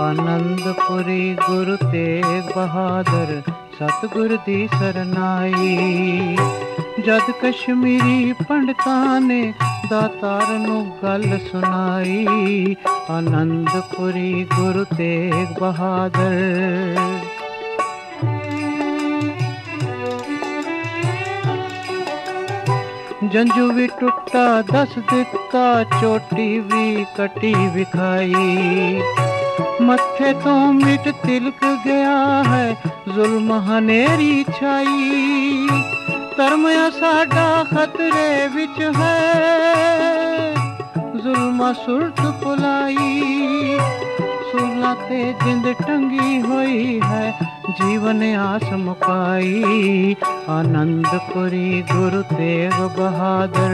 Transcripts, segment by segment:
आनंदपुरी गुरु तेग बहादुर सतगुर दी सरनाई। जद कश्मीरी पंडितां ने दातार नू गल सुनाई, आनंदपुरी गुरु तेग बहादुर। जंजू भी टुटा दस दिता, चोटी भी कटी विखाई। मत्थे तो मिट तिलक गया है, जुल्म हनेरी छाई। धर्म साडा खतरे विच है, जुल्म सुरत पुलाई। सुला ते जिंद टंगी हुई है, जीवन आस मुकाई। आनंदपुरी गुरु तेग बहादुर।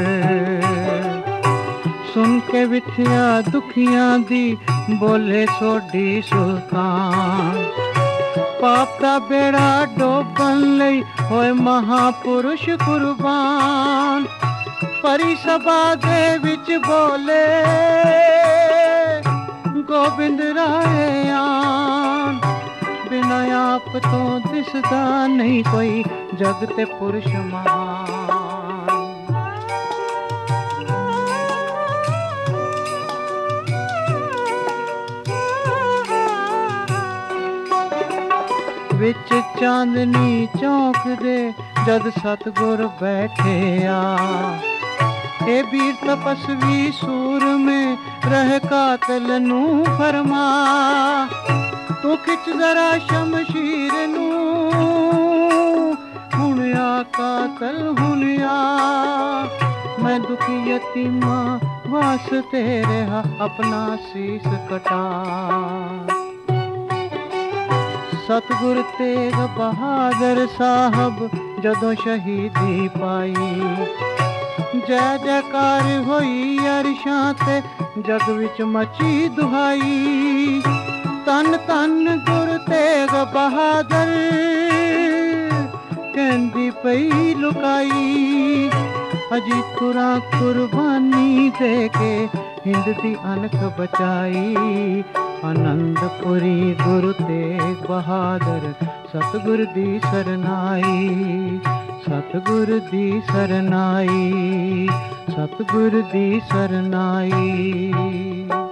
सुन के विथया दुखियां दी बोले सोडी सुल्तान। पाप दा बेड़ा डोबन लई होए महापुरुष कुर्बान। परी सभा दे विच बोले गोबिंद राय आन। बिना आप तो दिसदा नहीं कोई, जग ते पुरुष महान। विच चांदनी चौक दे जद सतगुर बैठे आ। हे वीर तपस्वी सूर में रह कातल नू फरमा। तू खिच जरा शमशीर नू, हुण आ कातल हुण आ। मैं दुखी यतीमा वास्ते रहा, अपना शीस कटा। सतगुर तेग बहादुर साहब जदों शहीदी पाई। जय जयकार होई अरशां ते, जग विच मची दुहाई। तन तन गुरु तेग बहादुर, कहंदी पई लुकाई। अजी तुरा कुर्बानी दे के, हिंद दी अनख बचाई। आनंदपुरी गुरु तेग बहादुर सतगुर दी सरनाई। सतगुर दी सरनाई, सतगुर दी सरनाई।